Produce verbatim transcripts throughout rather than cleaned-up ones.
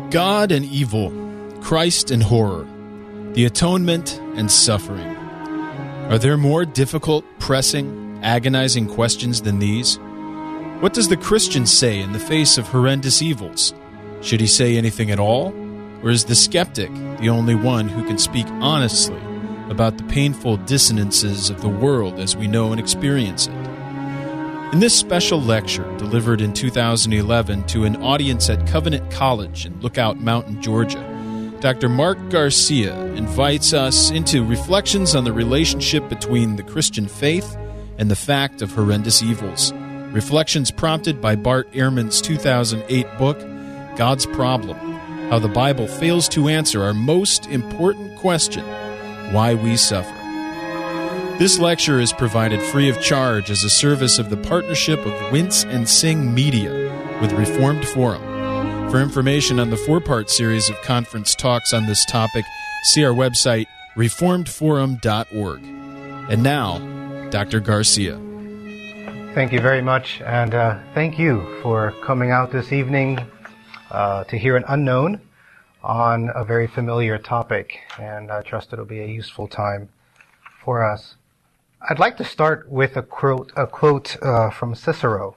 God and evil, Christ and horror, the atonement and suffering. Are there more difficult, pressing, agonizing questions than these? What does the Christian say in the face of horrendous evils? Should he say anything at all? Or is the skeptic the only one who can speak honestly about the painful dissonances of the world as we know and experience it? In this special lecture, delivered in two thousand eleven to an audience at Covenant College in Lookout Mountain, Georgia, Doctor Mark Garcia invites us into reflections on the relationship between the Christian faith and the fact of horrendous evils. Reflections prompted by Bart Ehrman's two thousand eight book, God's Problem: How the Bible Fails to Answer Our Most Important Question, Why We Suffer. This lecture is provided free of charge as a service of the partnership of Wince and Sing Media with Reformed Forum. For information on the four-part series of conference talks on this topic, see our website, reformed forum dot org. And now, Doctor Garcia. Thank you very much, and uh, thank you for coming out this evening uh, to hear an unknown on a very familiar topic, and I trust it'll be a useful time for us. I'd like to start with a quote, a quote uh, from Cicero.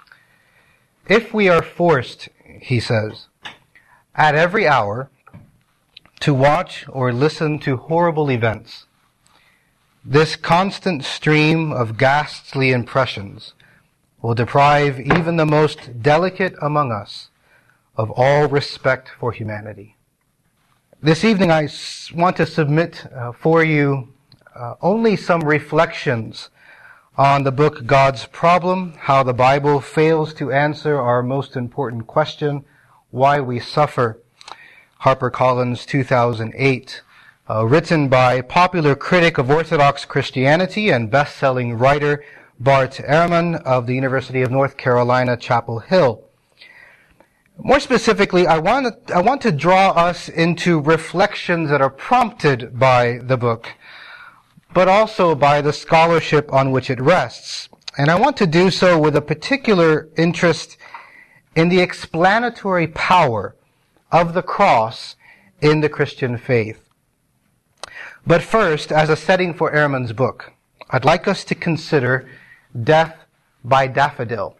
If we are forced, he says, at every hour to watch or listen to horrible events, this constant stream of ghastly impressions will deprive even the most delicate among us of all respect for humanity. This evening I want to submit uh, for you uh, only some reflections on the book God's Problem: How the Bible Fails to Answer Our Most Important Question, Why We Suffer, HarperCollins, two thousand eight. Uh, written by popular critic of Orthodox Christianity and best-selling writer Bart Ehrman of the University of North Carolina, Chapel Hill. More specifically, I want to, I want to draw us into reflections that are prompted by the book, but also by the scholarship on which it rests. And I want to do so with a particular interest in the explanatory power of the cross in the Christian faith. But first, as a setting for Ehrman's book, I'd like us to consider Death by Daffodil.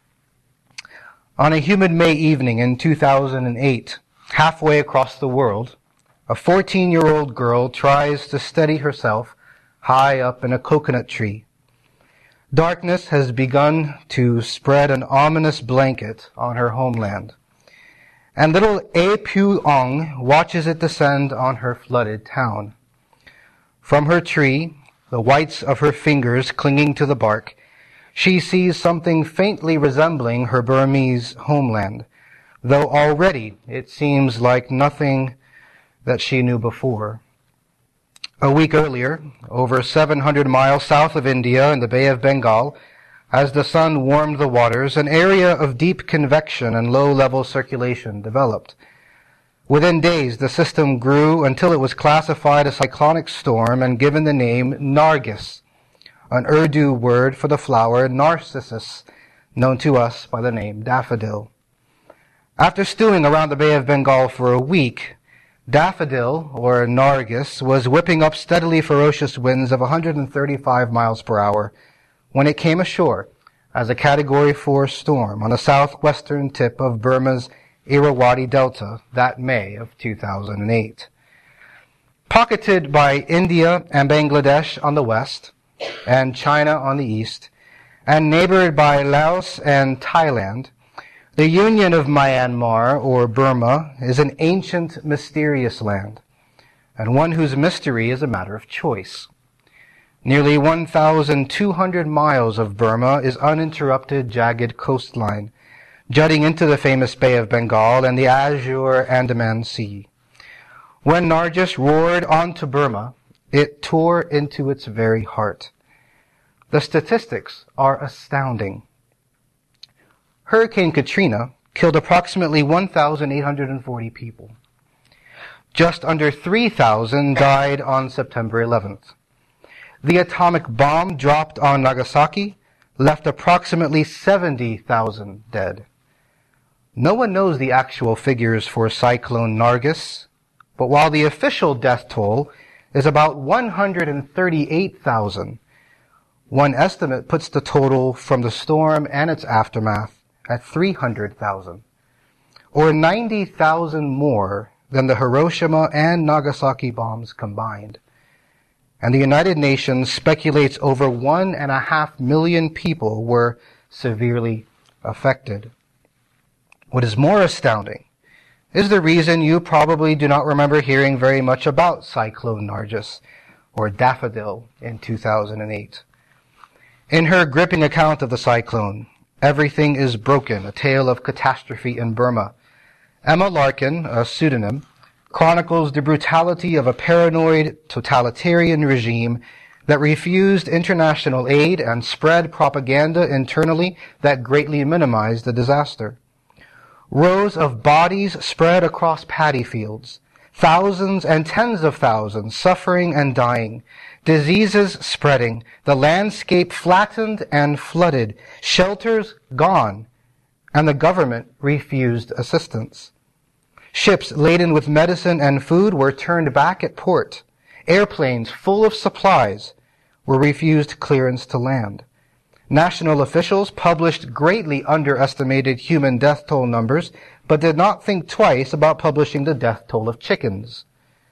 On a humid May evening in two thousand eight, halfway across the world, a fourteen-year-old girl tries to steady herself high up in a coconut tree. Darkness has begun to spread an ominous blanket on her homeland, and little A Pu Ong watches it descend on her flooded town. From her tree, the whites of her fingers clinging to the bark, she sees something faintly resembling her Burmese homeland, though already it seems like nothing that she knew before. A week earlier, over seven hundred miles south of India in the Bay of Bengal, as the sun warmed the waters, an area of deep convection and low-level circulation developed. Within days, the system grew until it was classified a cyclonic storm and given the name Nargis, an Urdu word for the flower narcissus, known to us by the name daffodil. After stewing around the Bay of Bengal for a week, daffodil, or Nargis, was whipping up steadily ferocious winds of one hundred thirty-five miles per hour when it came ashore as a Category four storm on the southwestern tip of Burma's Irrawaddy Delta that May of two thousand eight. Pocketed by India and Bangladesh on the west, and China on the east, and neighbored by Laos and Thailand, the Union of Myanmar, or Burma, is an ancient, mysterious land, and one whose mystery is a matter of choice. Nearly one thousand two hundred miles of Burma is uninterrupted, jagged coastline, jutting into the famous Bay of Bengal and the azure Andaman Sea. When Nargis roared onto Burma, it tore into its very heart. The statistics are astounding. Hurricane Katrina killed approximately one thousand eight hundred forty people. Just under three thousand died on September eleventh. The atomic bomb dropped on Nagasaki left approximately seventy thousand dead. No one knows the actual figures for Cyclone Nargis, but while the official death toll is about one hundred thirty-eight thousand, one estimate puts the total from the storm and its aftermath at three hundred thousand, or ninety thousand more than the Hiroshima and Nagasaki bombs combined. And the United Nations speculates over one and a half million people were severely affected. What is more astounding is the reason you probably do not remember hearing very much about Cyclone Nargis or Daffodil in two thousand eight. In her gripping account of the cyclone, Everything is Broken, A Tale of Catastrophe in Burma, Emma Larkin, a pseudonym, chronicles the brutality of a paranoid totalitarian regime that refused international aid and spread propaganda internally that greatly minimized the disaster. Rows of bodies spread across paddy fields, thousands and tens of thousands suffering and dying, diseases spreading, the landscape flattened and flooded, shelters gone, and the government refused assistance. Ships laden with medicine and food were turned back at port. Airplanes full of supplies were refused clearance to land. National officials published greatly underestimated human death toll numbers, but did not think twice about publishing the death toll of chickens.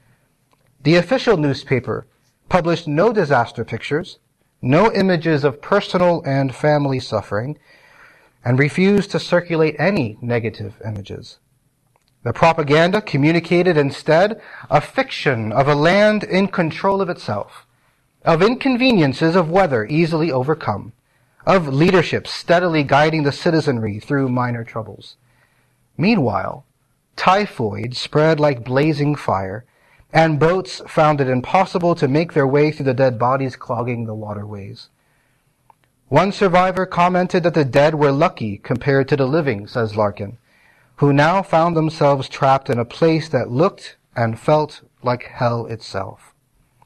The official newspaper published no disaster pictures, no images of personal and family suffering, and refused to circulate any negative images. The propaganda communicated instead a fiction of a land in control of itself, of inconveniences of weather easily overcome, of leadership steadily guiding the citizenry through minor troubles. Meanwhile, typhoid spread like blazing fire, and boats found it impossible to make their way through the dead bodies clogging the waterways. One survivor commented that the dead were lucky compared to the living, says Larkin, who now found themselves trapped in a place that looked and felt like hell itself.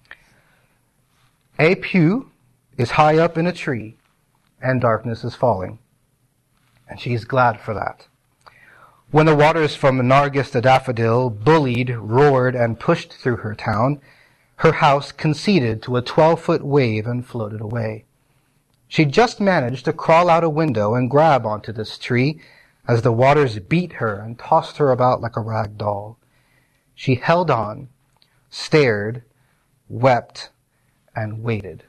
A Pew is high up in a tree, and darkness is falling, and she is glad for that. When the waters from Nargis to Daffodil bullied, roared, and pushed through her town, her house conceded to a twelve-foot wave and floated away. She just managed to crawl out a window and grab onto this tree as the waters beat her and tossed her about like a rag doll. She held on, stared, wept, and waited.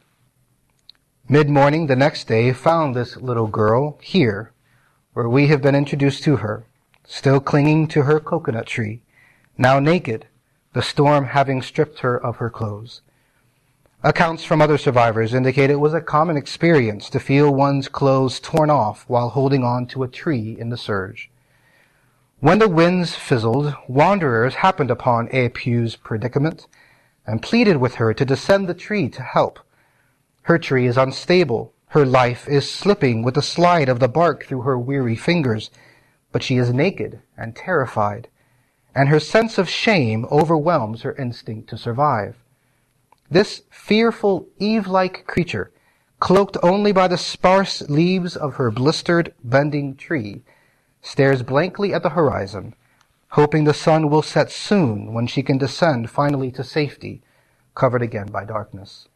Mid-morning the next day found this little girl here, where we have been introduced to her, still clinging to her coconut tree, now naked, the storm having stripped her of her clothes. Accounts from other survivors indicate it was a common experience to feel one's clothes torn off while holding on to a tree in the surge. When the winds fizzled, wanderers happened upon A Pew's predicament and pleaded with her to descend the tree to help. Her tree is unstable. Her life is slipping with the slide of the bark through her weary fingers, but she is naked and terrified, and her sense of shame overwhelms her instinct to survive. This fearful, Eve-like creature, cloaked only by the sparse leaves of her blistered, bending tree, stares blankly at the horizon, hoping the sun will set soon when she can descend finally to safety, covered again by darkness.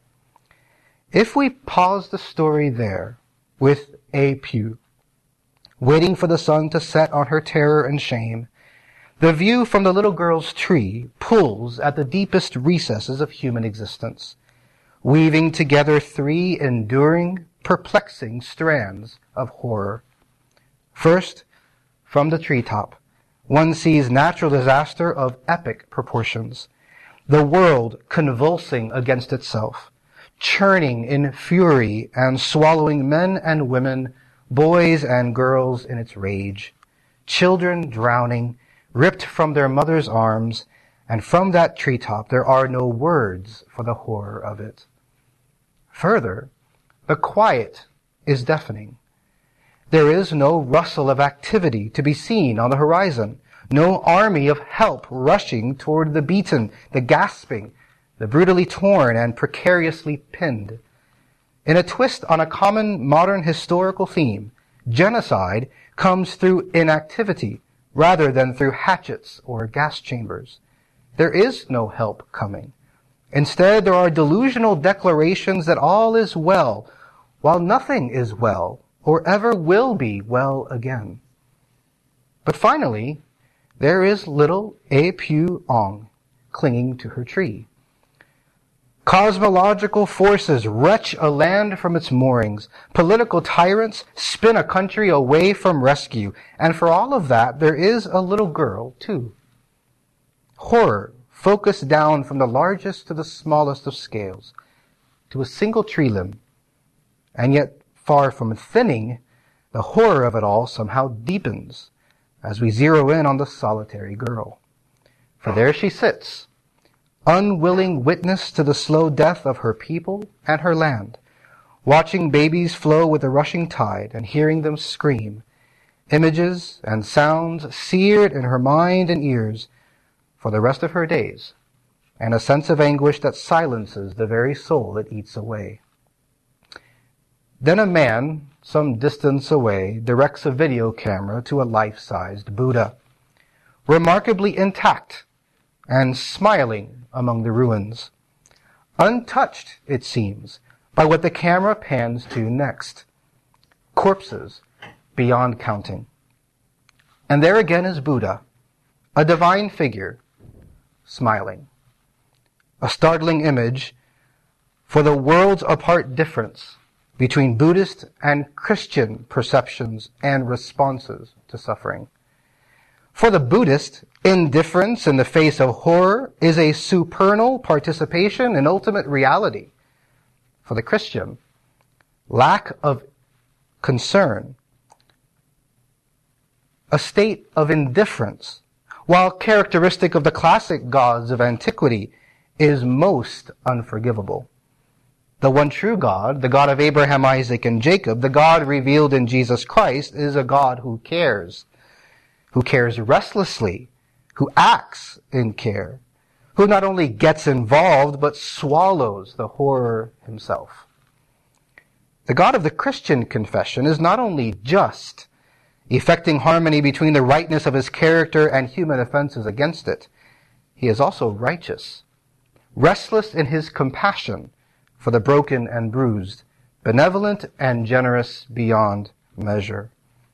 If we pause the story there, with A Pew, waiting for the sun to set on her terror and shame, the view from the little girl's tree pulls at the deepest recesses of human existence, weaving together three enduring, perplexing strands of horror. First, from the treetop, one sees natural disaster of epic proportions, the world convulsing against itself, churning in fury and swallowing men and women, boys and girls in its rage, children drowning, ripped from their mother's arms, and from that treetop there are no words for the horror of it. Further, the quiet is deafening. There is no rustle of activity to be seen on the horizon, no army of help rushing toward the beaten, the gasping, the brutally torn and precariously pinned. In a twist on a common modern historical theme, Genocide comes through inactivity rather than through hatchets or gas chambers. There is no help coming. Instead, there are delusional declarations that all is well, while nothing is well or ever will be well again. But finally, there is little A Pu Ong clinging to her tree. Cosmological forces wrench a land from its moorings. Political tyrants spin a country away from rescue. And for all of that, there is a little girl, too. Horror focused down from the largest to the smallest of scales, to a single tree limb. And yet, far from thinning, the horror of it all somehow deepens as we zero in on the solitary girl. For there she sits, unwilling witness to the slow death of her people and her land, watching babies flow with the rushing tide and hearing them scream, images and sounds seared in her mind and ears for the rest of her days, and a sense of anguish that silences the very soul it eats away. Then a man, some distance away, directs a video camera to a life-sized Buddha, remarkably intact and smiling among the ruins, untouched, it seems, by what the camera pans to next. Corpses beyond counting. And there again is Buddha, a divine figure, smiling. A startling image for the worlds apart difference between Buddhist and Christian perceptions and responses to suffering. For the Buddhist, indifference in the face of horror is a supernal participation in ultimate reality. For the Christian, lack of concern, a state of indifference, while characteristic of the classic gods of antiquity, is most unforgivable. The one true God, the God of Abraham, Isaac, and Jacob, the God revealed in Jesus Christ, is a God who cares, who cares restlessly, who acts in care, who not only gets involved, but swallows the horror himself. The God of the Christian confession is not only just, effecting harmony between the rightness of his character and human offenses against it. He is also righteous, restless in his compassion for the broken and bruised, benevolent and generous beyond measure.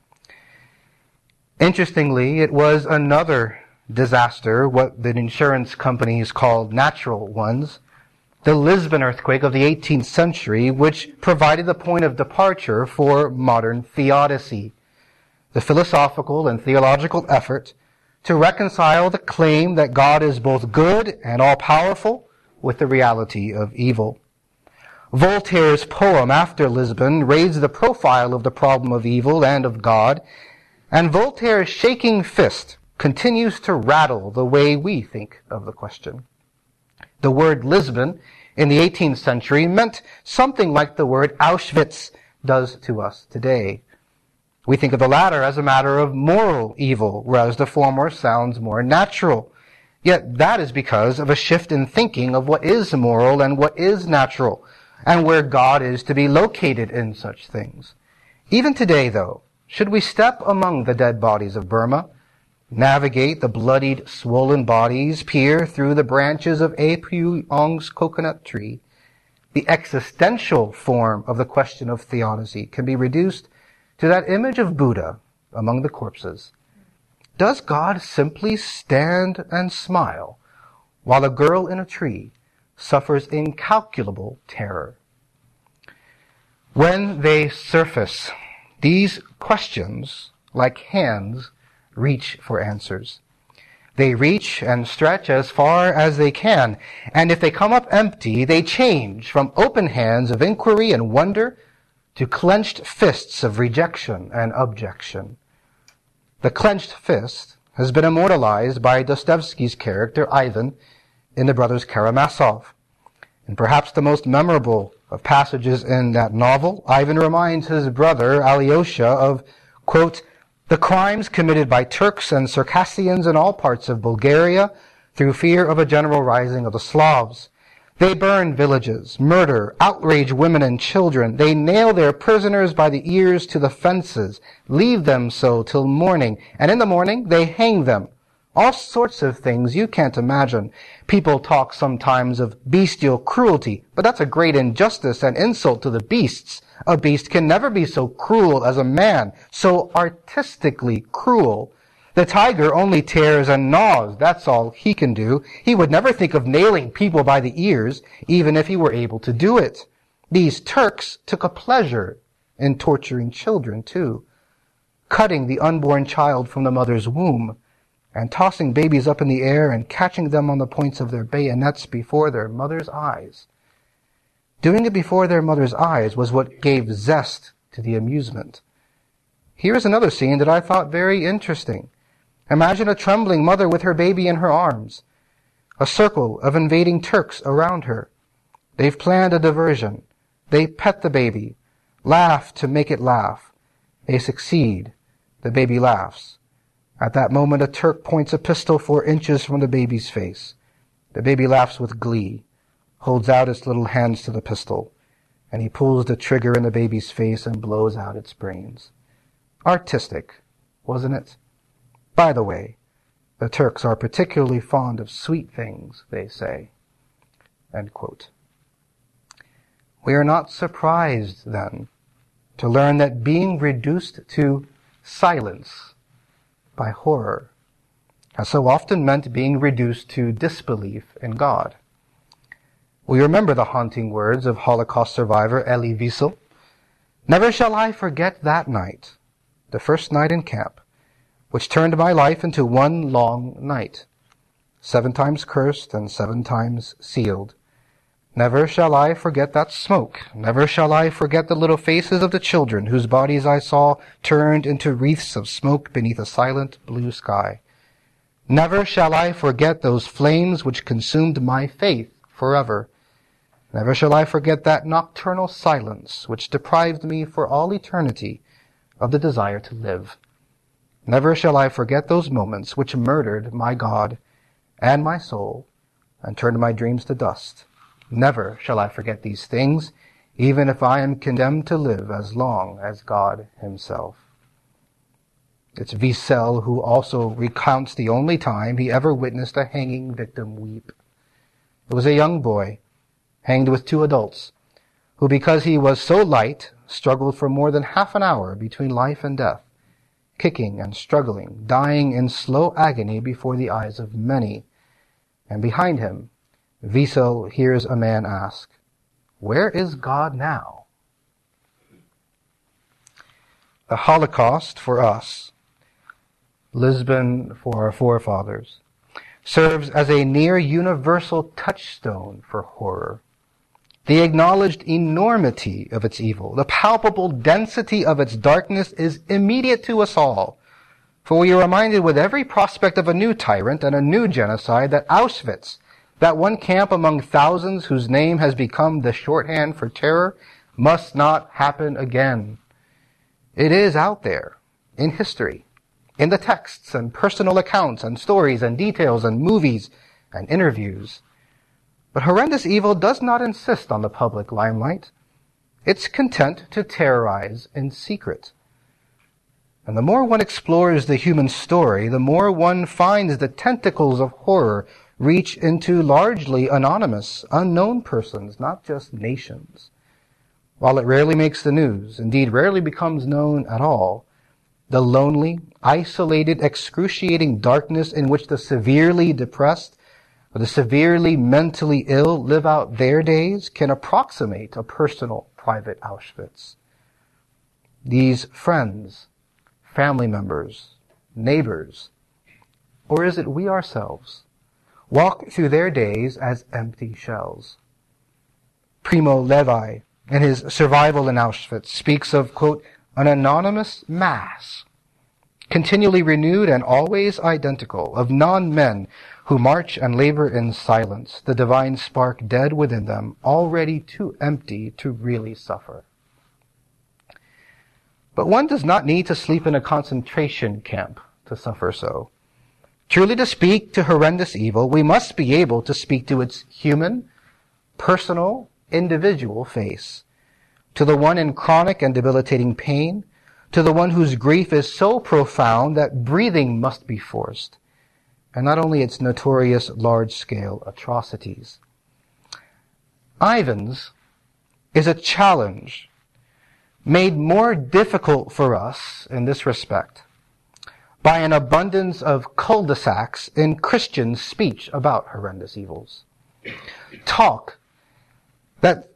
Interestingly, it was another disaster, what the insurance companies called natural ones, the Lisbon earthquake of the eighteenth century, which provided the point of departure for modern theodicy, the philosophical and theological effort to reconcile the claim that God is both good and all-powerful with the reality of evil. Voltaire's poem after Lisbon raised the profile of the problem of evil and of God, and Voltaire's shaking fist continues to rattle the way we think of the question. The word Lisbon in the eighteenth century meant something like the word Auschwitz does to us today. We think of the latter as a matter of moral evil, whereas the former sounds more natural. Yet that is because of a shift in thinking of what is moral and what is natural, and where God is to be located in such things. Even today, though, should we step among the dead bodies of Burma, navigate the bloodied, swollen bodies, peer through the branches of A Pu Ong's coconut tree, the existential form of the question of theodicy can be reduced to that image of Buddha among the corpses. Does God simply stand and smile while a girl in a tree suffers incalculable terror? When they surface, these questions, like hands, reach for answers. They reach and stretch as far as they can, and if they come up empty, they change from open hands of inquiry and wonder to clenched fists of rejection and objection. The clenched fist has been immortalized by Dostoevsky's character Ivan in The Brothers Karamazov. And perhaps the most memorable of passages in that novel, Ivan reminds his brother Alyosha of, quote, the crimes committed by Turks and Circassians in all parts of Bulgaria through fear of a general rising of the Slavs. They burn villages, murder, outrage women and children. They nail their prisoners by the ears to the fences, leave them so till morning, and in the morning they hang them. All sorts of things you can't imagine. People talk sometimes of bestial cruelty, but that's a great injustice and insult to the beasts. A beast can never be so cruel as a man, so artistically cruel. The tiger only tears and gnaws, that's all he can do. He would never think of nailing people by the ears, even if he were able to do it. These Turks took a pleasure in torturing children, too, cutting the unborn child from the mother's womb, and tossing babies up in the air and catching them on the points of their bayonets before their mother's eyes. Doing it before their mother's eyes was what gave zest to the amusement. Here is another scene that I thought very interesting. Imagine a trembling mother with her baby in her arms, a circle of invading Turks around her. They've planned a diversion. They pet the baby, laugh to make it laugh. They succeed. The baby laughs. At that moment, a Turk points a pistol four inches from the baby's face. The baby laughs with glee, holds out its little hands to the pistol, and he pulls the trigger in the baby's face and blows out its brains. Artistic, wasn't it? By the way, the Turks are particularly fond of sweet things, they say. End quote. We are not surprised, then, to learn that being reduced to silence by horror has so often meant being reduced to disbelief in God. We remember the haunting words of Holocaust survivor Elie Wiesel. Never shall I forget that night, the first night in camp, which turned my life into one long night, seven times cursed and seven times sealed. Never shall I forget that smoke. Never shall I forget the little faces of the children whose bodies I saw turned into wreaths of smoke beneath a silent blue sky. Never shall I forget those flames which consumed my faith forever. Never shall I forget that nocturnal silence which deprived me for all eternity of the desire to live. Never shall I forget those moments which murdered my God and my soul and turned my dreams to dust. Never shall I forget these things, even if I am condemned to live as long as God himself. It's Wiesel who also recounts the only time he ever witnessed a hanging victim weep. It was a young boy, hanged with two adults, who, because he was so light, struggled for more than half an hour between life and death, kicking and struggling, dying in slow agony before the eyes of many. And behind him, Wiesel hears a man ask, "Where is God now?" The Holocaust for us, Lisbon for our forefathers, serves as a near universal touchstone for horror. The acknowledged enormity of its evil, the palpable density of its darkness is immediate to us all, for we are reminded with every prospect of a new tyrant and a new genocide that Auschwitz, that one camp among thousands whose name has become the shorthand for terror, must not happen again. It is out there, in history, in the texts and personal accounts and stories and details and movies and interviews. But horrendous evil does not insist on the public limelight. It's content to terrorize in secret. And the more one explores the human story, the more one finds the tentacles of horror reach into largely anonymous, unknown persons, not just nations. While it rarely makes the news, indeed rarely becomes known at all, the lonely, isolated, excruciating darkness in which the severely depressed or the severely mentally ill live out their days can approximate a personal, private Auschwitz. These friends, family members, neighbors, or is it we ourselves, walk through their days as empty shells. Primo Levi, in his Survival in Auschwitz, speaks of, quote, an anonymous mass, continually renewed and always identical, of non-men who march and labor in silence, the divine spark dead within them, already too empty to really suffer. But one does not need to sleep in a concentration camp to suffer so. Truly to speak to horrendous evil, we must be able to speak to its human, personal, individual face. To the one in chronic and debilitating pain, to the one whose grief is so profound that breathing must be forced, and not only its notorious large-scale atrocities. Ivan's is a challenge made more difficult for us in this respect by an abundance of cul-de-sacs in Christian speech about horrendous evils. Talk that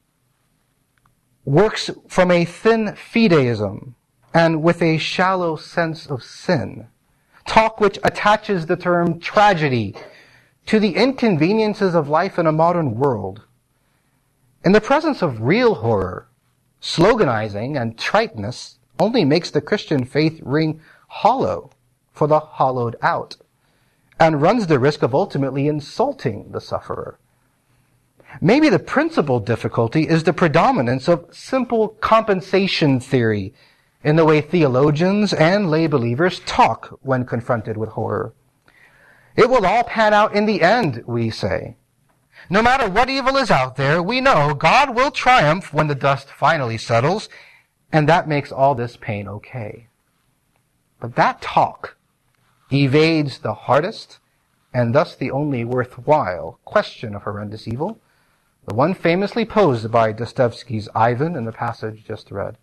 works from a thin fideism and with a shallow sense of sin. Talk which attaches the term tragedy to the inconveniences of life in a modern world. In the presence of real horror, sloganizing and triteness only makes the Christian faith ring hollow for the hollowed out, and runs the risk of ultimately insulting the sufferer. Maybe the principal difficulty is the predominance of simple compensation theory in the way theologians and lay believers talk when confronted with horror. It will all pan out in the end, we say. No matter what evil is out there, we know God will triumph when the dust finally settles, and that makes all this pain okay. But that talk evades the hardest, and thus the only worthwhile, question of horrendous evil, the one famously posed by Dostoevsky's Ivan in the passage just read.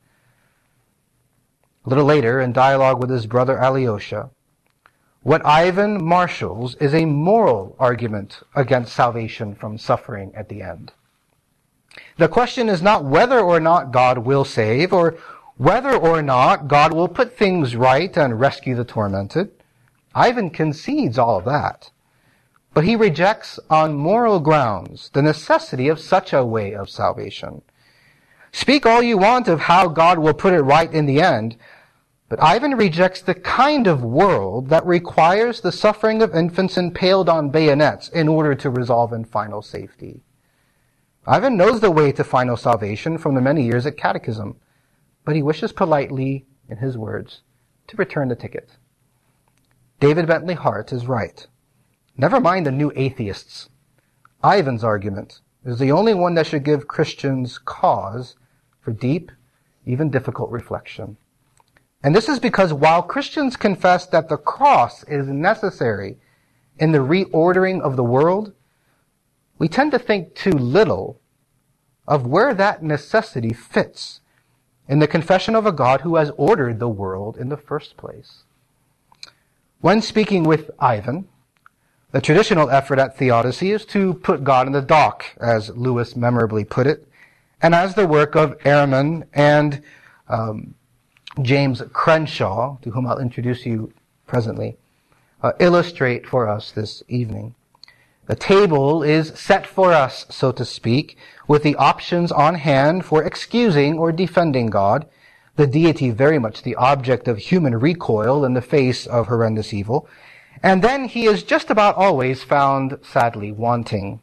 A little later, in dialogue with his brother Alyosha, what Ivan marshals is a moral argument against salvation from suffering at the end. The question is not whether or not God will save, or whether or not God will put things right and rescue the tormented. Ivan concedes all of that. But he rejects on moral grounds the necessity of such a way of salvation. Speak all you want of how God will put it right in the end, but Ivan rejects the kind of world that requires the suffering of infants impaled on bayonets in order to resolve in final safety. Ivan knows the way to final salvation from the many years at catechism, but he wishes politely, in his words, to return the ticket. David Bentley Hart is right. Never mind the new atheists. Ivan's argument is the only one that should give Christians cause for deep, even difficult reflection. And this is because while Christians confess that the cross is necessary in the reordering of the world, we tend to think too little of where that necessity fits in the confession of a God who has ordered the world in the first place. When speaking with Ivan, the traditional effort at theodicy is to put God in the dock, as Lewis memorably put it, and as the work of Ehrman and um, James Crenshaw, to whom I'll introduce you presently, uh, illustrate for us this evening. The table is set for us, so to speak, with the options on hand for excusing or defending God, the deity very much the object of human recoil in the face of horrendous evil, and then he is just about always found sadly wanting.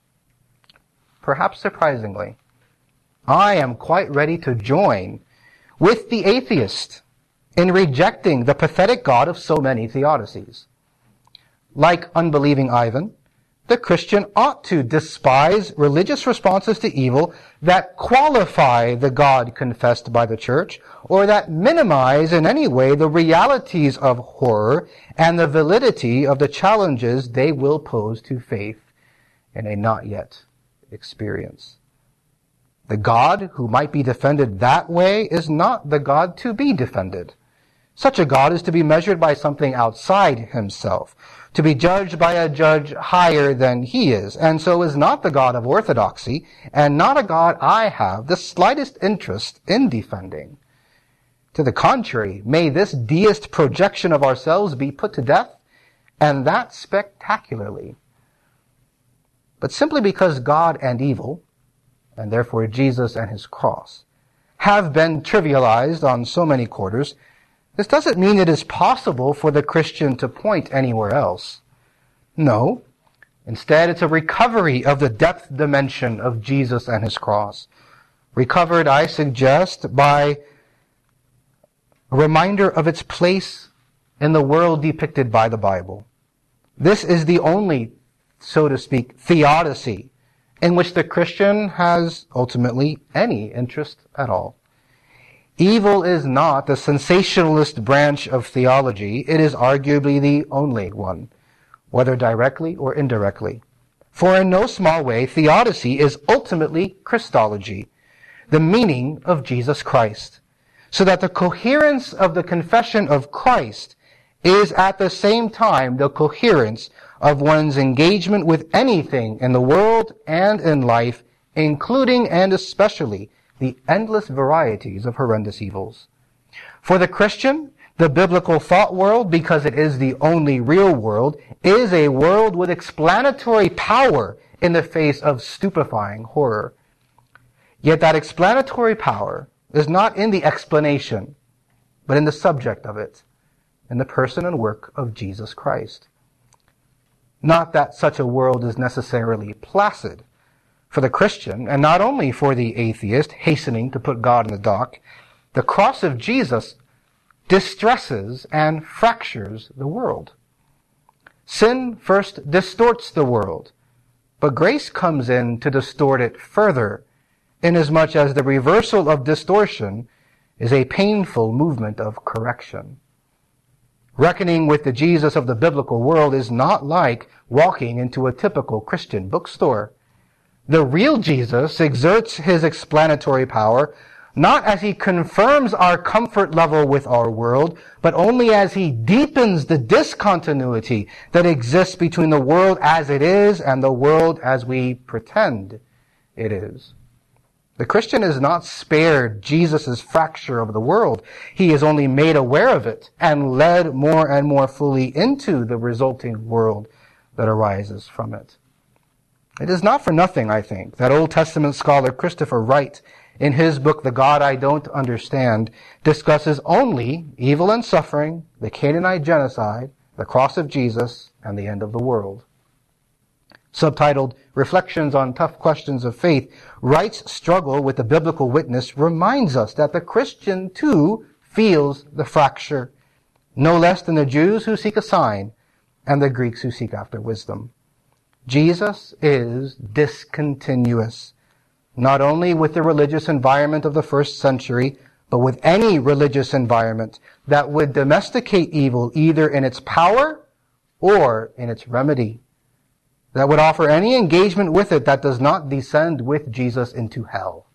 Perhaps surprisingly, I am quite ready to join with the atheist in rejecting the pathetic God of so many theodicies. Like unbelieving Ivan, the Christian ought to despise religious responses to evil that qualify the God confessed by the Church, or that minimize in any way the realities of horror and the validity of the challenges they will pose to faith in a not yet experience. The God who might be defended that way is not the God to be defended. Such a God is to be measured by something outside himself, to be judged by a judge higher than he is, and so is not the God of orthodoxy, and not a God I have the slightest interest in defending. To the contrary, may this deist projection of ourselves be put to death, and that spectacularly. But simply because God and evil, and therefore Jesus and his cross, have been trivialized on so many quarters, this doesn't mean it is possible for the Christian to point anywhere else. No. Instead, it's a recovery of the depth dimension of Jesus and his cross. Recovered, I suggest, by a reminder of its place in the world depicted by the Bible. This is the only, so to speak, theodicy in which the Christian has ultimately any interest at all. Evil is not the sensationalist branch of theology. It is arguably the only one, whether directly or indirectly. For in no small way, theodicy is ultimately Christology, the meaning of Jesus Christ, so that the coherence of the confession of Christ is at the same time the coherence of one's engagement with anything in the world and in life, including and especially the endless varieties of horrendous evils. For the Christian, the biblical thought world, because it is the only real world, is a world with explanatory power in the face of stupefying horror. Yet that explanatory power is not in the explanation, but in the subject of it, in the person and work of Jesus Christ. Not that such a world is necessarily placid. For the Christian, and not only for the atheist hastening to put God in the dock, the cross of Jesus distresses and fractures the world. Sin first distorts the world, but grace comes in to distort it further, inasmuch as the reversal of distortion is a painful movement of correction. Reckoning with the Jesus of the biblical world is not like walking into a typical Christian bookstore. The real Jesus exerts his explanatory power not as he confirms our comfort level with our world, but only as he deepens the discontinuity that exists between the world as it is and the world as we pretend it is. The Christian is not spared Jesus' fracture of the world. He is only made aware of it and led more and more fully into the resulting world that arises from it. It is not for nothing, I think, that Old Testament scholar Christopher Wright, in his book, The God I Don't Understand, discusses only evil and suffering, the Canaanite genocide, the cross of Jesus, and the end of the world. Subtitled Reflections on Tough Questions of Faith, Wright's struggle with the biblical witness reminds us that the Christian, too, feels the fracture, no less than the Jews who seek a sign and the Greeks who seek after wisdom. Jesus is discontinuous, not only with the religious environment of the first century, but with any religious environment that would domesticate evil either in its power or in its remedy, that would offer any engagement with it that does not descend with Jesus into hell.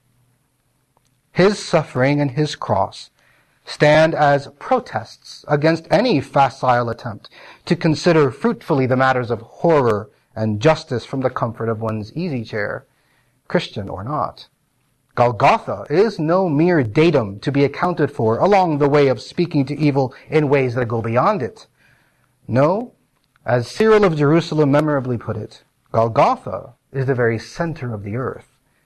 His suffering and his cross stand as protests against any facile attempt to consider fruitfully the matters of horror and justice from the comfort of one's easy chair, Christian or not. Golgotha is no mere datum to be accounted for along the way of speaking to evil in ways that go beyond it. No, as Cyril of Jerusalem memorably put it, Golgotha is the very center of the earth.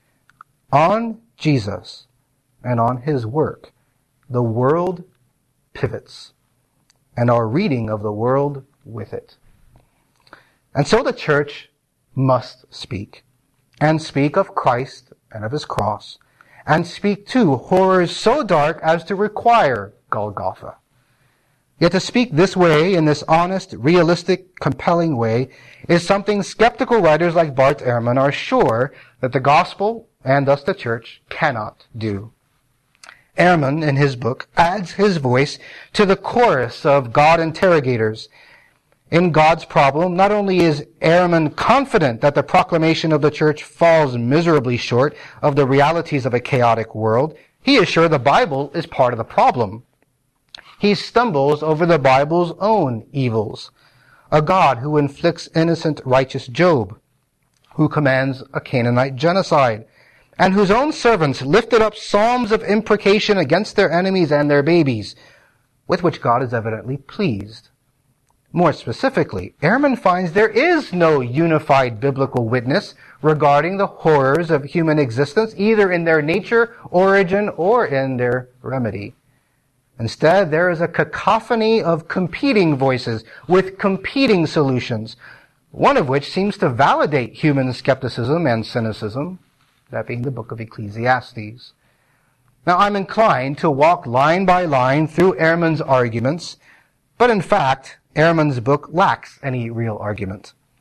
On Jesus and on his work, the world pivots, and our reading of the world with it. And so the church must speak, and speak of Christ and of his cross, and speak too horrors so dark as to require Golgotha. Yet to speak this way, in this honest, realistic, compelling way, is something skeptical writers like Bart Ehrman are sure that the gospel, and thus the church, cannot do. Ehrman, in his book, adds his voice to the chorus of God interrogators. In God's problem, not only is Ehrman confident that the proclamation of the church falls miserably short of the realities of a chaotic world, he is sure the Bible is part of the problem. He stumbles over the Bible's own evils. A God who inflicts innocent, righteous Job, who commands a Canaanite genocide, and whose own servants lifted up psalms of imprecation against their enemies and their babies, with which God is evidently pleased. More specifically, Ehrman finds there is no unified biblical witness regarding the horrors of human existence, either in their nature, origin, or in their remedy. Instead, there is a cacophony of competing voices with competing solutions, one of which seems to validate human skepticism and cynicism, that being the book of Ecclesiastes. Now, I'm inclined to walk line by line through Ehrman's arguments, but in fact, Ehrman's book lacks any real argument.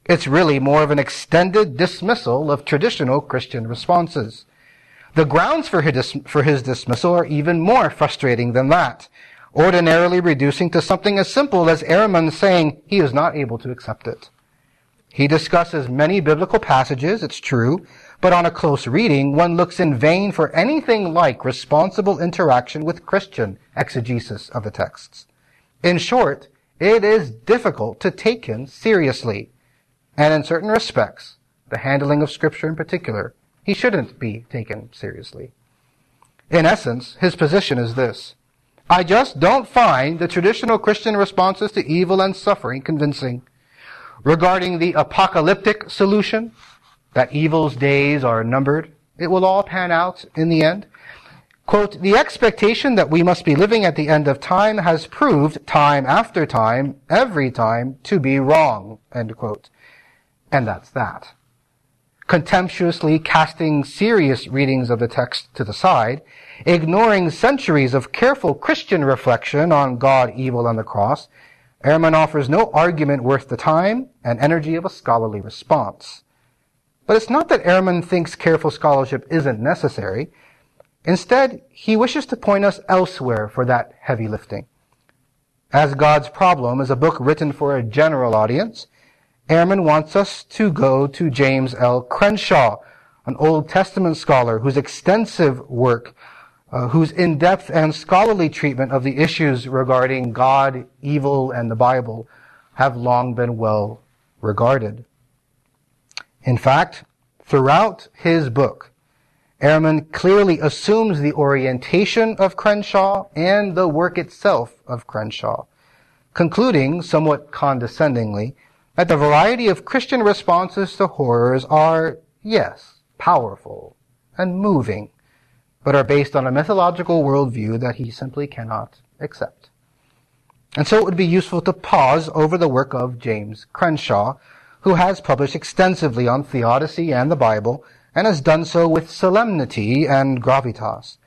It's really more of an extended dismissal of traditional Christian responses. The grounds for his, for his dismissal are even more frustrating than that, ordinarily reducing to something as simple as Ehrman saying he is not able to accept it. He discusses many biblical passages, it's true, but on a close reading, one looks in vain for anything like responsible interaction with Christian exegesis of the texts. In short, it is difficult to take him seriously. And in certain respects, the handling of Scripture in particular, he shouldn't be taken seriously. In essence, his position is this: I just don't find the traditional Christian responses to evil and suffering convincing. Regarding the apocalyptic solution, that evil's days are numbered, it will all pan out in the end. Quote, the expectation that we must be living at the end of time has proved time after time, every time, to be wrong, end quote. And that's that. Contemptuously casting serious readings of the text to the side, ignoring centuries of careful Christian reflection on God, evil, and the cross, Ehrman offers no argument worth the time and energy of a scholarly response. But it's not that Ehrman thinks careful scholarship isn't necessary. Instead, he wishes to point us elsewhere for that heavy lifting. As God's Problem is a book written for a general audience, Ehrman wants us to go to James L. Crenshaw, an Old Testament scholar whose extensive work, uh, whose in-depth and scholarly treatment of the issues regarding God, evil, and the Bible have long been well regarded. In fact, throughout his book, Ehrman clearly assumes the orientation of Crenshaw and the work itself of Crenshaw, concluding, somewhat condescendingly, that the variety of Christian responses to horrors are, yes, powerful and moving, but are based on a mythological worldview that he simply cannot accept. And so it would be useful to pause over the work of James Crenshaw, who has published extensively on theodicy and the Bible, and has done so with solemnity and gravitas.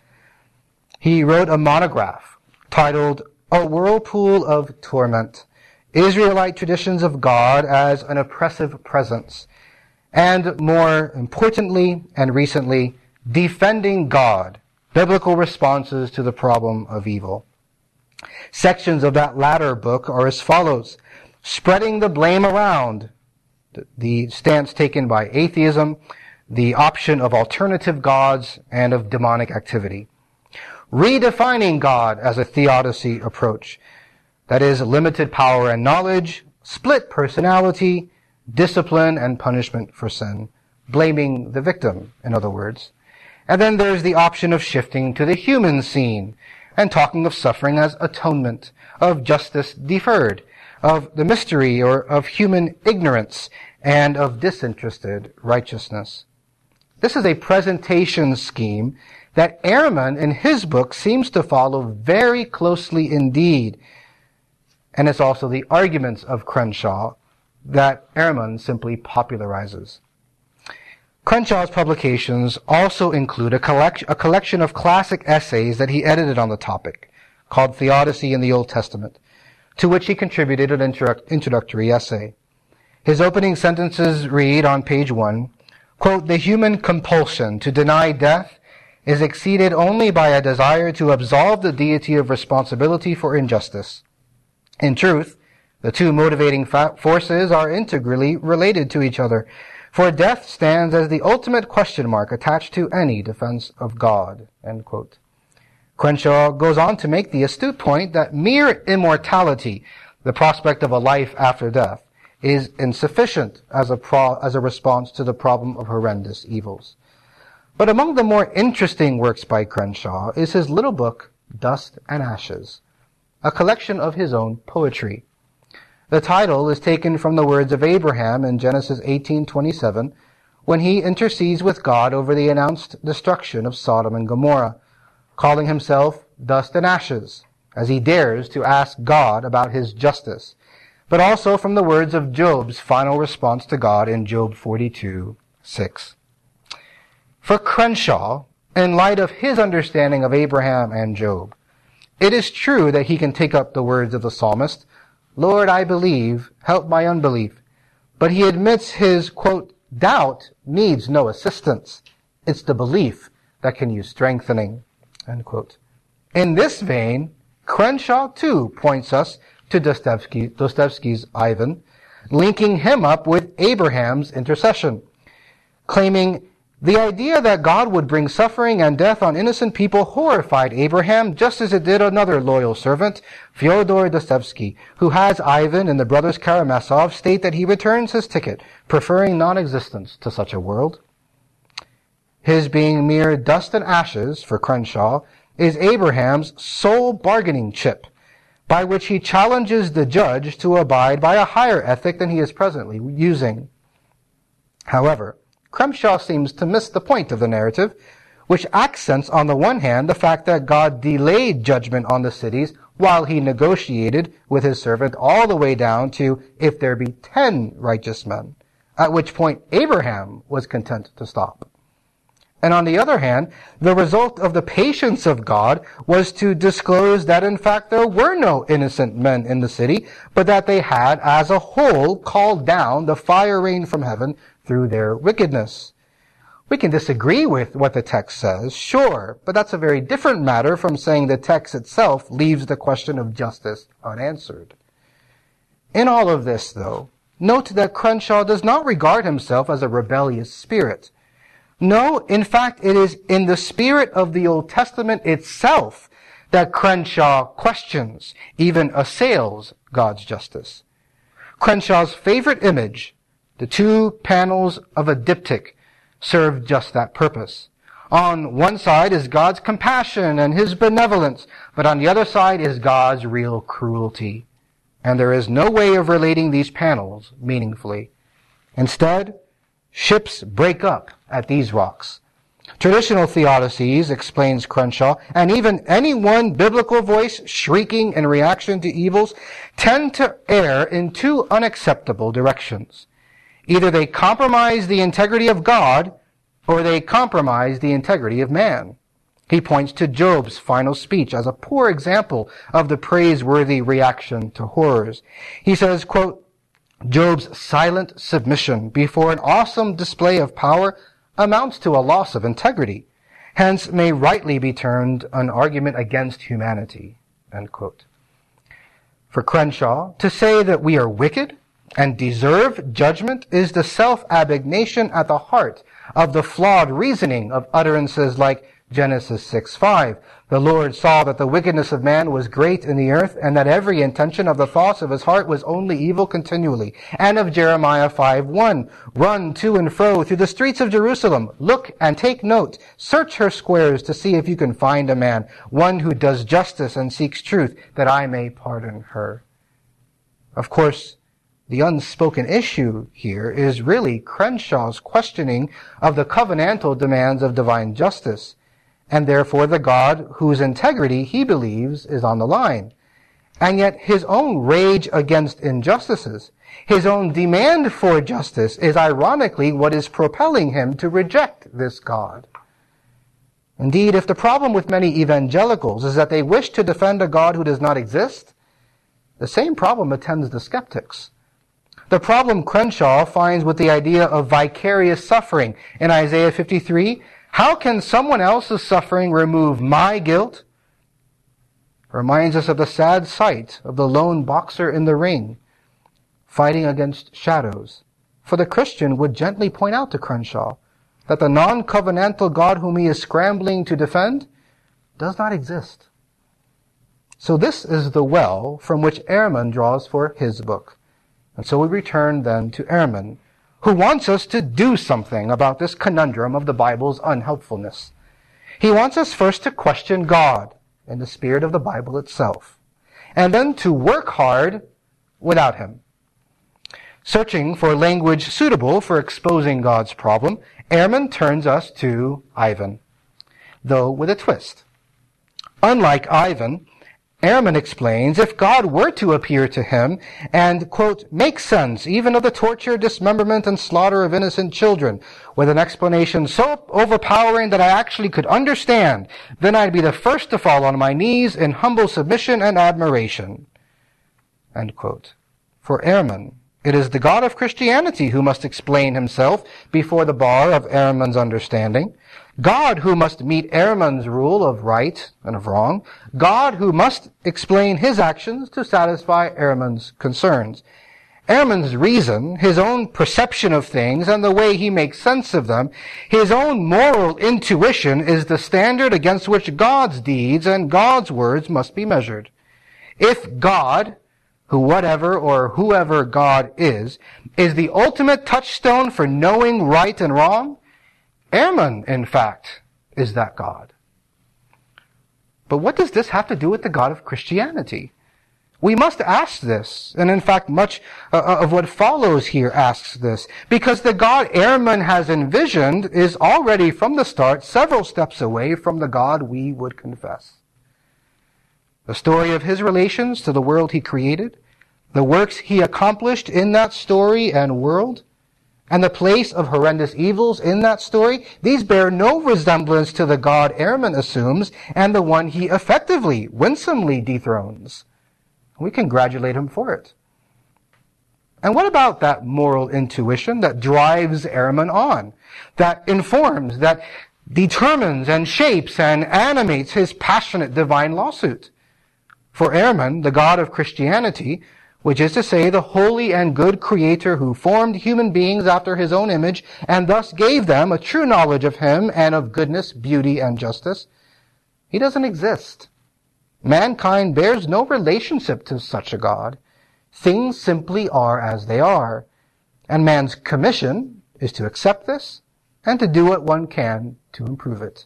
He wrote a monograph titled A Whirlpool of Torment, Israelite Traditions of God as an Oppressive Presence, and more importantly and recently, Defending God, Biblical Responses to the Problem of Evil. Sections of that latter book are as follows: Spreading the Blame Around, the stance taken by atheism, the option of alternative gods, and of demonic activity. Redefining God as a theodicy approach, that is, limited power and knowledge, split personality, discipline and punishment for sin, blaming the victim, in other words. And then there's the option of shifting to the human scene and talking of suffering as atonement, of justice deferred, of the mystery or of human ignorance, and of disinterested righteousness. This is a presentation scheme that Ehrman in his book seems to follow very closely indeed. And it's also the arguments of Crenshaw that Ehrman simply popularizes. Crenshaw's publications also include a, collect- a collection of classic essays that he edited on the topic, called Theodicy in the Old Testament, to which he contributed an intro- introductory essay. His opening sentences read on page one, quote, "The human compulsion to deny death is exceeded only by a desire to absolve the deity of responsibility for injustice. In truth, the two motivating fa- forces are integrally related to each other, for death stands as the ultimate question mark attached to any defense of God." End quote. Crenshaw goes on to make the astute point that mere immortality, the prospect of a life after death, is insufficient as a pro- as a response to the problem of horrendous evils. But among the more interesting works by Crenshaw is his little book, Dust and Ashes, a collection of his own poetry. The title is taken from the words of Abraham in Genesis eighteen twenty-seven, when he intercedes with God over the announced destruction of Sodom and Gomorrah, calling himself Dust and Ashes, as he dares to ask God about his justice, but also from the words of Job's final response to God in Job forty-two six. For Crenshaw, in light of his understanding of Abraham and Job, it is true that he can take up the words of the psalmist, "Lord, I believe, help my unbelief," but he admits his, quote, doubt needs no assistance. It's the belief that can use strengthening, end quote. In this vein, Crenshaw, too, points us to Dostoevsky, Dostoevsky's Ivan, linking him up with Abraham's intercession, claiming the idea that God would bring suffering and death on innocent people horrified Abraham, just as it did another loyal servant, Fyodor Dostoevsky, who has Ivan and the brothers Karamazov state that he returns his ticket, preferring non-existence to such a world. His being mere dust and ashes, for Crenshaw, is Abraham's sole bargaining chip, by which he challenges the judge to abide by a higher ethic than he is presently using. However, Crenshaw seems to miss the point of the narrative, which accents on the one hand the fact that God delayed judgment on the cities while he negotiated with his servant all the way down to if there be ten righteous men, at which point Abraham was content to stop. And on the other hand, the result of the patience of God was to disclose that in fact there were no innocent men in the city, but that they had as a whole called down the fire rain from heaven through their wickedness. We can disagree with what the text says, sure, but that's a very different matter from saying the text itself leaves the question of justice unanswered. In all of this, though, note that Crenshaw does not regard himself as a rebellious spirit. No, in fact, it is in the spirit of the Old Testament itself that Crenshaw questions, even assails, God's justice. Crenshaw's favorite image, the two panels of a diptych, serve just that purpose. On one side is God's compassion and his benevolence, but on the other side is God's real cruelty. And there is no way of relating these panels meaningfully. Instead, ships break up at these rocks. Traditional theodicies, explains Crenshaw, and even any one biblical voice shrieking in reaction to evils, tend to err in two unacceptable directions. Either they compromise the integrity of God, or they compromise the integrity of man. He points to Job's final speech as a poor example of the praiseworthy reaction to horrors. He says, quote, Job's silent submission before an awesome display of power amounts to a loss of integrity, hence may rightly be termed an argument against humanity, end quote. For Crenshaw, to say that we are wicked and deserve judgment is the self-abnegation at the heart of the flawed reasoning of utterances like Genesis six five. The Lord saw that the wickedness of man was great in the earth, and that every intention of the thoughts of his heart was only evil continually. And of Jeremiah five one. Run to and fro through the streets of Jerusalem. Look and take note. Search her squares to see if you can find a man, one who does justice and seeks truth, that I may pardon her. Of course, the unspoken issue here is really Crenshaw's questioning of the covenantal demands of divine justice, and therefore the God whose integrity he believes is on the line. And yet his own rage against injustices, his own demand for justice, is ironically what is propelling him to reject this God. Indeed, if the problem with many evangelicals is that they wish to defend a God who does not exist, the same problem attends the skeptics. The problem Crenshaw finds with the idea of vicarious suffering in Isaiah fifty-three, how can someone else's suffering remove my guilt? Reminds us of the sad sight of the lone boxer in the ring, fighting against shadows. For the Christian would gently point out to Crenshaw that the non-covenantal God whom he is scrambling to defend does not exist. So this is the well from which Ehrman draws for his book. And so we return then to Ehrman, who wants us to do something about this conundrum of the Bible's unhelpfulness. He wants us first to question God in the spirit of the Bible itself, and then to work hard without him. Searching for language suitable for exposing God's problem, Ehrman turns us to Ivan, though with a twist. Unlike Ivan, Ehrman explains, if God were to appear to him and, quote, make sense even of the torture, dismemberment, and slaughter of innocent children, with an explanation so overpowering that I actually could understand, then I'd be the first to fall on my knees in humble submission and admiration, end quote. For Ehrman, It is the God of Christianity who must explain himself before the bar of Ehrman's understanding. God who must meet Ehrman's rule of right and of wrong. God who must explain his actions to satisfy Ehrman's concerns. Ehrman's reason, his own perception of things and the way he makes sense of them, his own moral intuition is the standard against which God's deeds and God's words must be measured. If God, who whatever or whoever God is, is the ultimate touchstone for knowing right and wrong, Ehrman, in fact, is that God. But what does this have to do with the God of Christianity? We must ask this, and in fact much uh, of what follows here asks this, because the God Ehrman has envisioned is already from the start several steps away from the God we would confess. The story of his relations to the world he created, the works he accomplished in that story and world, and the place of horrendous evils in that story, these bear no resemblance to the God Ehrman assumes and the one he effectively, winsomely dethrones. We congratulate him for it. And what about that moral intuition that drives Ehrman on, that informs, that determines and shapes and animates his passionate divine lawsuit? For Ehrman, the God of Christianity, which is to say the holy and good creator who formed human beings after his own image and thus gave them a true knowledge of him and of goodness, beauty, and justice, he doesn't exist. Mankind bears no relationship to such a God. Things simply are as they are, and man's commission is to accept this and to do what one can to improve it.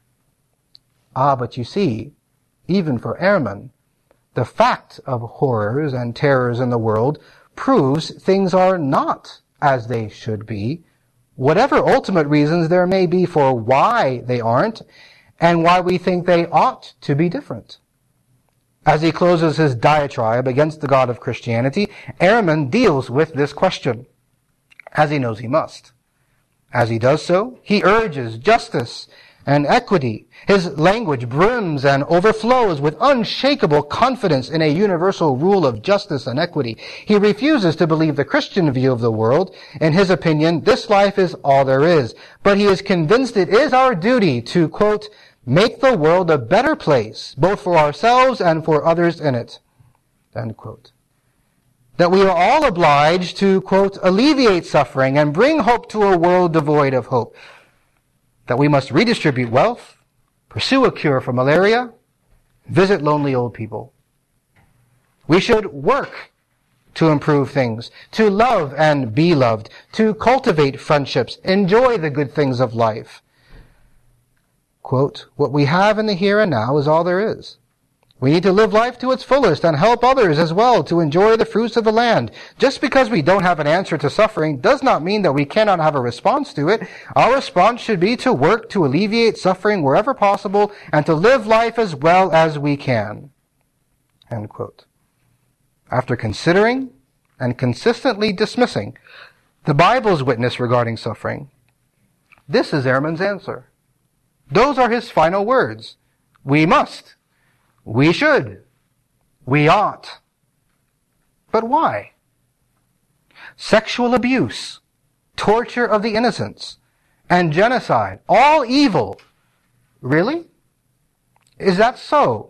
Ah, but you see, even for Ehrman, the fact of horrors and terrors in the world proves things are not as they should be, whatever ultimate reasons there may be for why they aren't, and why we think they ought to be different. As he closes his diatribe against the God of Christianity, Ehrman deals with this question, as he knows he must. As he does so, he urges justice and equity. His language brims and overflows with unshakable confidence in a universal rule of justice and equity. He refuses to believe the Christian view of the world. In his opinion, this life is all there is. But he is convinced it is our duty to, quote, make the world a better place, both for ourselves and for others in it, end quote. That we are all obliged to, quote, alleviate suffering and bring hope to a world devoid of hope. That we must redistribute wealth, pursue a cure for malaria, visit lonely old people. We should work to improve things, to love and be loved, to cultivate friendships, enjoy the good things of life. Quote, what we have in the here and now is all there is. We need to live life to its fullest and help others as well to enjoy the fruits of the land. Just because we don't have an answer to suffering does not mean that we cannot have a response to it. Our response should be to work to alleviate suffering wherever possible and to live life as well as we can. End quote. After considering and consistently dismissing the Bible's witness regarding suffering, this is Ehrman's answer. Those are his final words. We must. We should. We ought. But why? Sexual abuse, torture of the innocents, and genocide, all evil. Really? Is that so?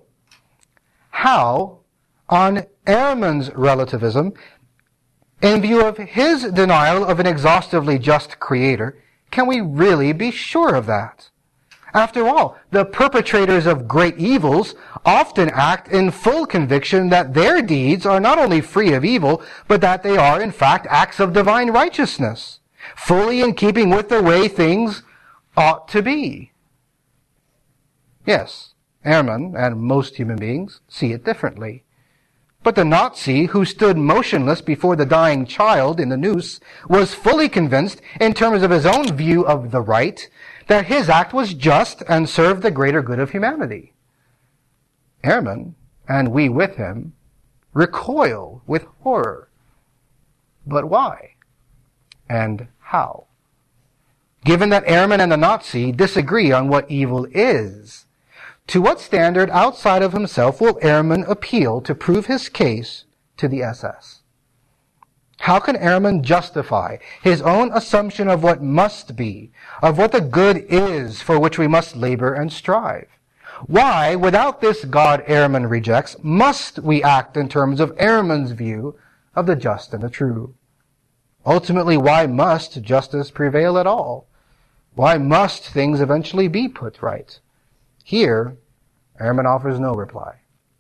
How, on Ehrman's relativism, in view of his denial of an exhaustively just creator, can we really be sure of that? After all, the perpetrators of great evils often act in full conviction that their deeds are not only free of evil, but that they are in fact acts of divine righteousness, fully in keeping with the way things ought to be. Yes, Ehrman and most human beings see it differently. But the Nazi who stood motionless before the dying child in the noose was fully convinced, in terms of his own view of the right, that his act was just and served the greater good of humanity. Ehrman, and we with him, recoil with horror. But why? And how? Given that Ehrman and the Nazi disagree on what evil is, to what standard outside of himself will Ehrman appeal to prove his case to the S S? How can Ehrman justify his own assumption of what must be, of what the good is for which we must labor and strive? Why, without this God Ehrman rejects, must we act in terms of Ehrman's view of the just and the true? Ultimately, why must justice prevail at all? Why must things eventually be put right? Here, Ehrman offers no reply.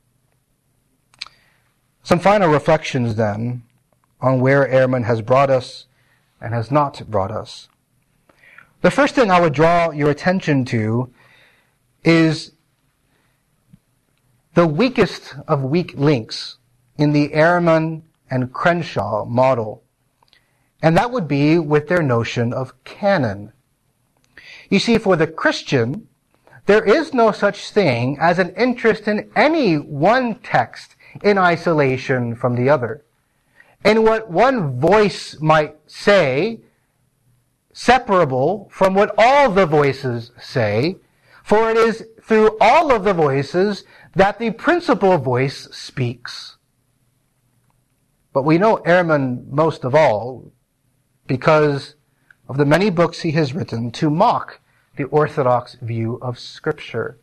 Some final reflections, then, on where Ehrman has brought us and has not brought us. The first thing I would draw your attention to is the weakest of weak links in the Ehrman and Crenshaw model. And that would be with their notion of canon. You see, for the Christian, there is no such thing as an interest in any one text in isolation from the other. And what one voice might say, separable from what all the voices say, for it is through all of the voices that the principal voice speaks. But we know Ehrman most of all because of the many books he has written to mock the Orthodox view of Scripture.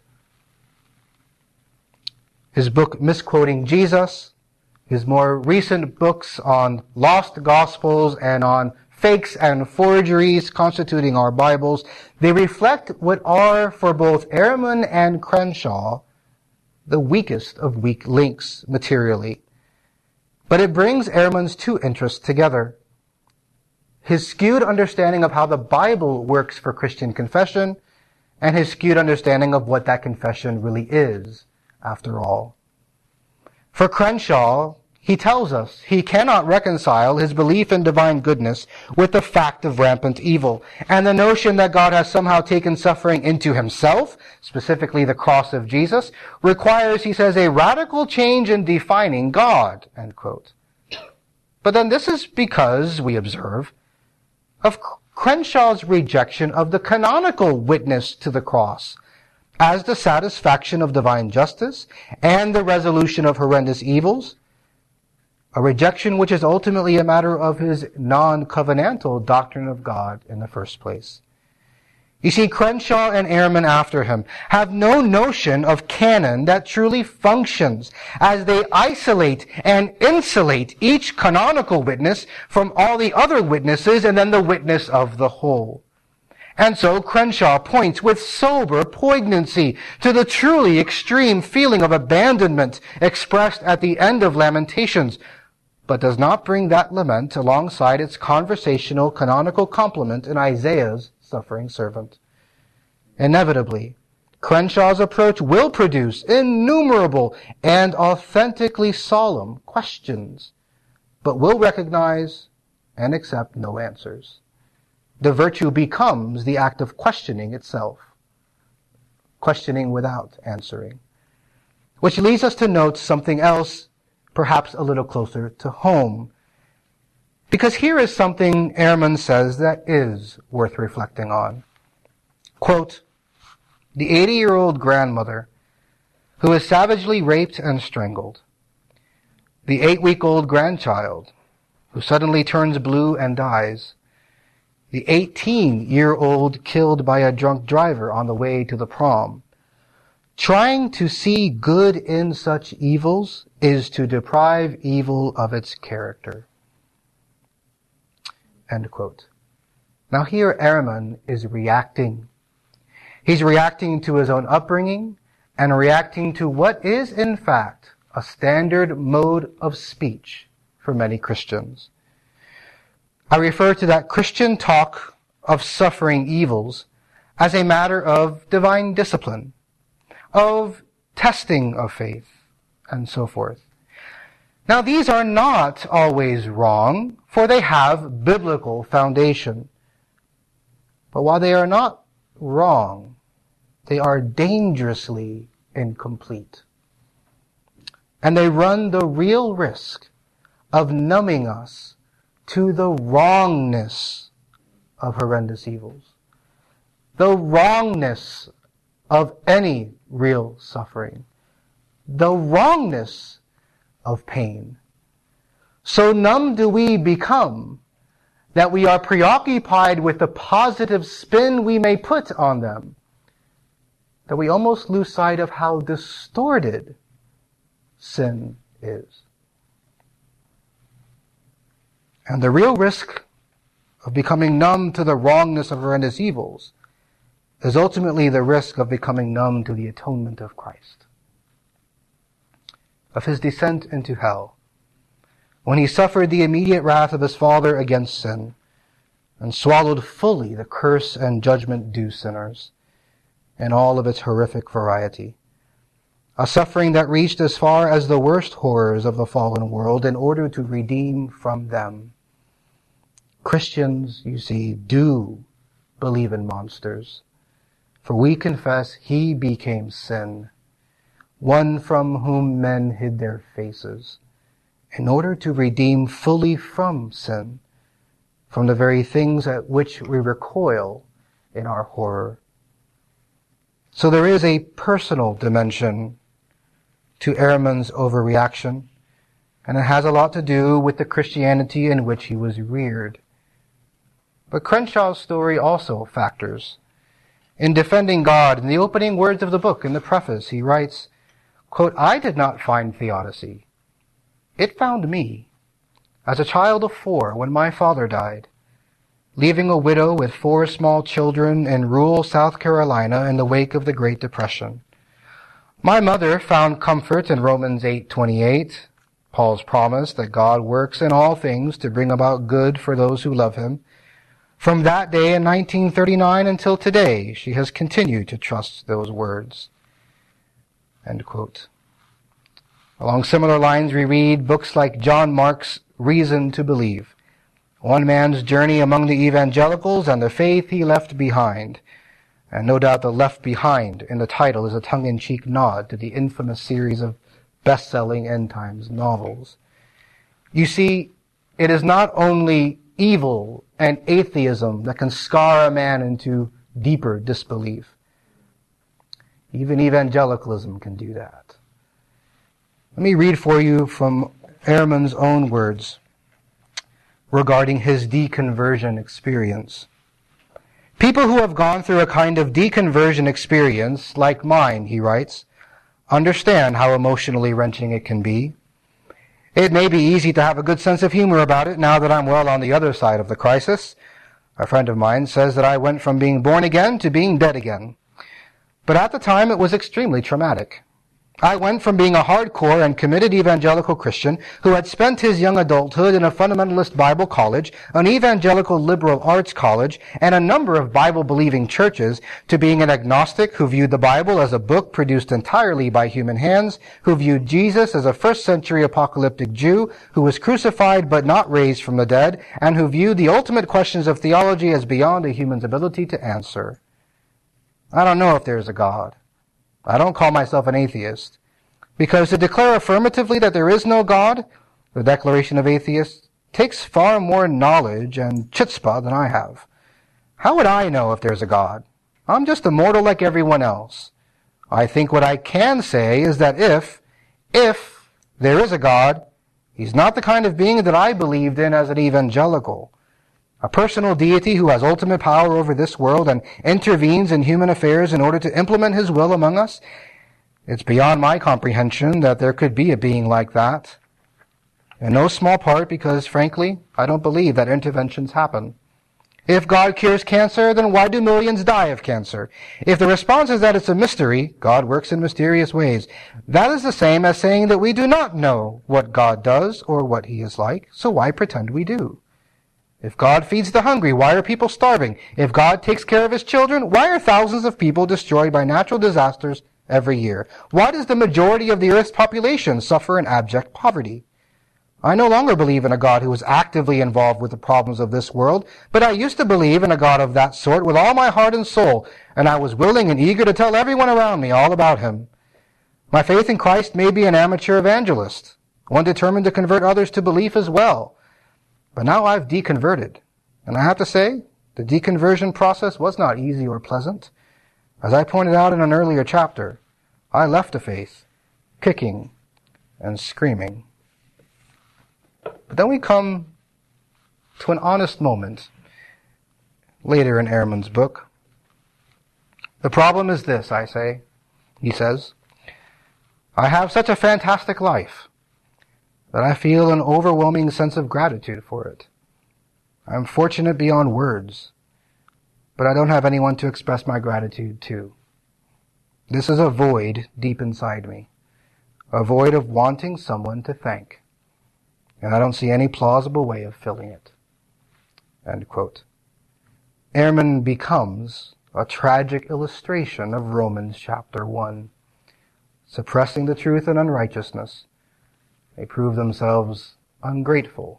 His book Misquoting Jesus, his more recent books on lost gospels and on fakes and forgeries constituting our Bibles, they reflect what are, for both Ehrman and Crenshaw, the weakest of weak links materially. But it brings Ehrman's two interests together. His skewed understanding of how the Bible works for Christian confession, and his skewed understanding of what that confession really is, after all. For Crenshaw, he tells us he cannot reconcile his belief in divine goodness with the fact of rampant evil, and the notion that God has somehow taken suffering into himself, specifically the cross of Jesus, requires, he says, a radical change in defining God, end quote. But then this is because, we observe, of Crenshaw's rejection of the canonical witness to the cross as the satisfaction of divine justice and the resolution of horrendous evils, a rejection which is ultimately a matter of his non-covenantal doctrine of God in the first place. You see, Crenshaw and Ehrman after him have no notion of canon that truly functions as they isolate and insulate each canonical witness from all the other witnesses and then the witness of the whole. And so Crenshaw points with sober poignancy to the truly extreme feeling of abandonment expressed at the end of Lamentations, but does not bring that lament alongside its conversational canonical complement in Isaiah's suffering servant. Inevitably, Crenshaw's approach will produce innumerable and authentically solemn questions, but will recognize and accept no answers. The virtue becomes the act of questioning itself, questioning without answering. Which leads us to note something else, perhaps a little closer to home. Because here is something Ehrman says that is worth reflecting on. Quote, the eighty-year-old grandmother who is savagely raped and strangled, the eight-week-old grandchild who suddenly turns blue and dies, the eighteen-year-old killed by a drunk driver on the way to the prom. Trying to see good in such evils is to deprive evil of its character. End quote. Now here Ehrman is reacting. He's reacting to his own upbringing and reacting to what is, in fact, a standard mode of speech for many Christians. I refer to that Christian talk of suffering evils as a matter of divine discipline, of testing of faith, and so forth. Now, these are not always wrong, for they have biblical foundation. But while they are not wrong, they are dangerously incomplete. And they run the real risk of numbing us to the wrongness of horrendous evils, the wrongness of any real suffering, the wrongness of pain, So numb do we become that we are preoccupied with the positive spin we may put on them, that we almost lose sight of how distorted sin is. And the real risk of becoming numb to the wrongness of horrendous evils is ultimately the risk of becoming numb to the atonement of Christ, of his descent into hell, when he suffered the immediate wrath of his Father against sin, and swallowed fully the curse and judgment due sinners, in all of its horrific variety. A suffering that reached as far as the worst horrors of the fallen world in order to redeem from them. Christians, you see, do believe in monsters, for we confess he became sin, one from whom men hid their faces, in order to redeem fully from sin, from the very things at which we recoil in our horror. So there is a personal dimension to Ehrman's overreaction, and it has a lot to do with the Christianity in which he was reared. But Crenshaw's story also factors. In defending God, in the opening words of the book, in the preface, he writes, quote, "I did not find theodicy. It found me, as a child of four when my father died, leaving a widow with four small children in rural South Carolina in the wake of the Great Depression. My mother found comfort in Romans eight twenty-eight, Paul's promise that God works in all things to bring about good for those who love him. From that day in nineteen thirty-nine until today, she has continued to trust those words." End quote. Along similar lines, we read books like John Mark's Reason to Believe, one man's journey among the evangelicals and the faith he left behind. And no doubt the "left behind" in the title is a tongue-in-cheek nod to the infamous series of best-selling end times novels. You see, it is not only evil and atheism that can scar a man into deeper disbelief. Even evangelicalism can do that. Let me read for you from Ehrman's own words regarding his deconversion experience. "People who have gone through a kind of deconversion experience, like mine," he writes, "understand how emotionally wrenching it can be. It may be easy to have a good sense of humor about it now that I'm well on the other side of the crisis. A friend of mine says that I went from being born again to being dead again. But at the time it was extremely traumatic. I went from being a hardcore and committed evangelical Christian who had spent his young adulthood in a fundamentalist Bible college, an evangelical liberal arts college, and a number of Bible-believing churches, to being an agnostic who viewed the Bible as a book produced entirely by human hands, who viewed Jesus as a first-century apocalyptic Jew who was crucified but not raised from the dead, and who viewed the ultimate questions of theology as beyond a human's ability to answer. I don't know if there's a God. I don't call myself an atheist, because to declare affirmatively that there is no God, the declaration of atheists, takes far more knowledge and chutzpah than I have. How would I know if there's a God? I'm just a mortal like everyone else. I think what I can say is that if, if there is a God, he's not the kind of being that I believed in as an evangelical. A personal deity who has ultimate power over this world and intervenes in human affairs in order to implement his will among us. It's beyond my comprehension that there could be a being like that. In no small part because, frankly, I don't believe that interventions happen. If God cures cancer, then why do millions die of cancer? If the response is that it's a mystery, God works in mysterious ways. That is the same as saying that we do not know what God does or what he is like, so why pretend we do? If God feeds the hungry, why are people starving? If God takes care of his children, why are thousands of people destroyed by natural disasters every year? Why does the majority of the earth's population suffer in abject poverty? I no longer believe in a God who is actively involved with the problems of this world, but I used to believe in a God of that sort with all my heart and soul, and I was willing and eager to tell everyone around me all about him. My faith in Christ may be an amateur evangelist, one determined to convert others to belief as well. But now I've deconverted, and I have to say, the deconversion process was not easy or pleasant. As I pointed out in an earlier chapter, I left the faith, kicking and screaming. But then we come to an honest moment later in Ehrman's book. The problem is this, I say, he says, I have such a fantastic life that I feel an overwhelming sense of gratitude for it. I'm fortunate beyond words, but I don't have anyone to express my gratitude to. This is a void deep inside me, a void of wanting someone to thank, and I don't see any plausible way of filling it. End quote. Ehrman becomes a tragic illustration of Romans chapter one. Suppressing the truth and unrighteousness, they prove themselves ungrateful.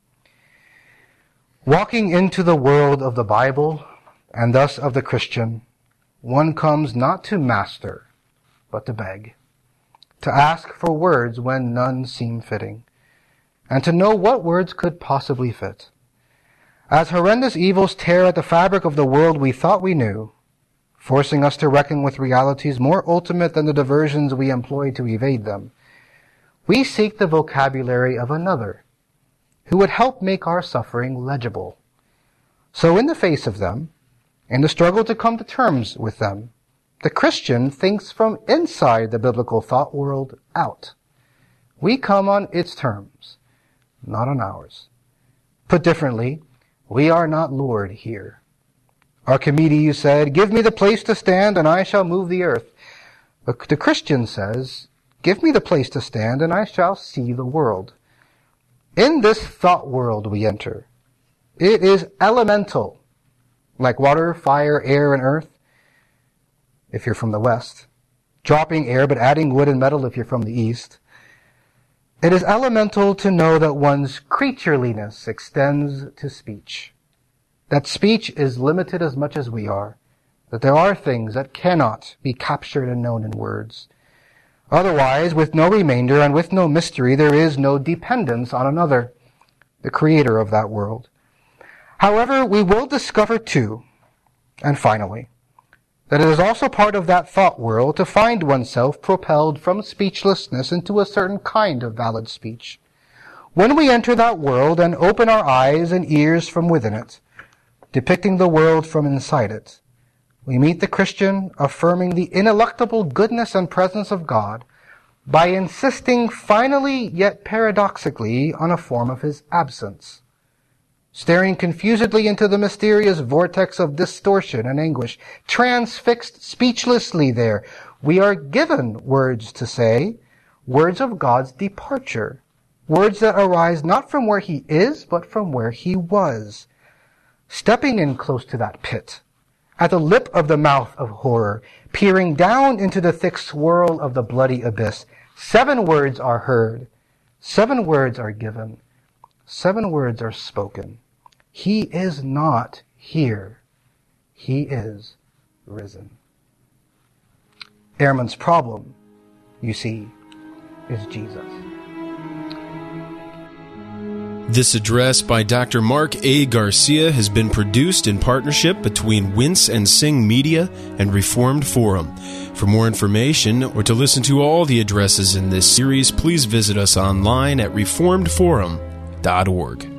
Walking into the world of the Bible, and thus of the Christian, one comes not to master, but to beg, to ask for words when none seem fitting, and to know what words could possibly fit. As horrendous evils tear at the fabric of the world we thought we knew, forcing us to reckon with realities more ultimate than the diversions we employ to evade them, we seek the vocabulary of another, who would help make our suffering legible. So in the face of them, in the struggle to come to terms with them, the Christian thinks from inside the biblical thought world out. We come on its terms, not on ours. Put differently, we are not Lord here. Archimedes said, give me the place to stand and I shall move the earth. But the Christian says, give me the place to stand and I shall see the world. In this thought world we enter. It is elemental, like water, fire, air, and earth, if you're from the west. Dropping air but adding wood and metal if you're from the east. It is elemental to know that one's creatureliness extends to speech. That speech is limited as much as we are. That there are things that cannot be captured and known in words. Otherwise, with no remainder and with no mystery, there is no dependence on another, the creator of that world. However, we will discover too, and finally, that it is also part of that thought world to find oneself propelled from speechlessness into a certain kind of valid speech. When we enter that world and open our eyes and ears from within it, depicting the world from inside it, we meet the Christian affirming the ineluctable goodness and presence of God by insisting finally yet paradoxically on a form of his absence. Staring confusedly into the mysterious vortex of distortion and anguish, transfixed speechlessly there, we are given words to say, words of God's departure, words that arise not from where he is, but from where he was. Stepping in close to that pit, at the lip of the mouth of horror, peering down into the thick swirl of the bloody abyss, seven words are heard, seven words are given, seven words are spoken. He is not here. He is risen. Ehrman's problem, you see, is Jesus. This address by Doctor Mark A. Garcia has been produced in partnership between Wince and Sing Media and Reformed Forum. For more information or to listen to all the addresses in this series, please visit us online at reformed forum dot org.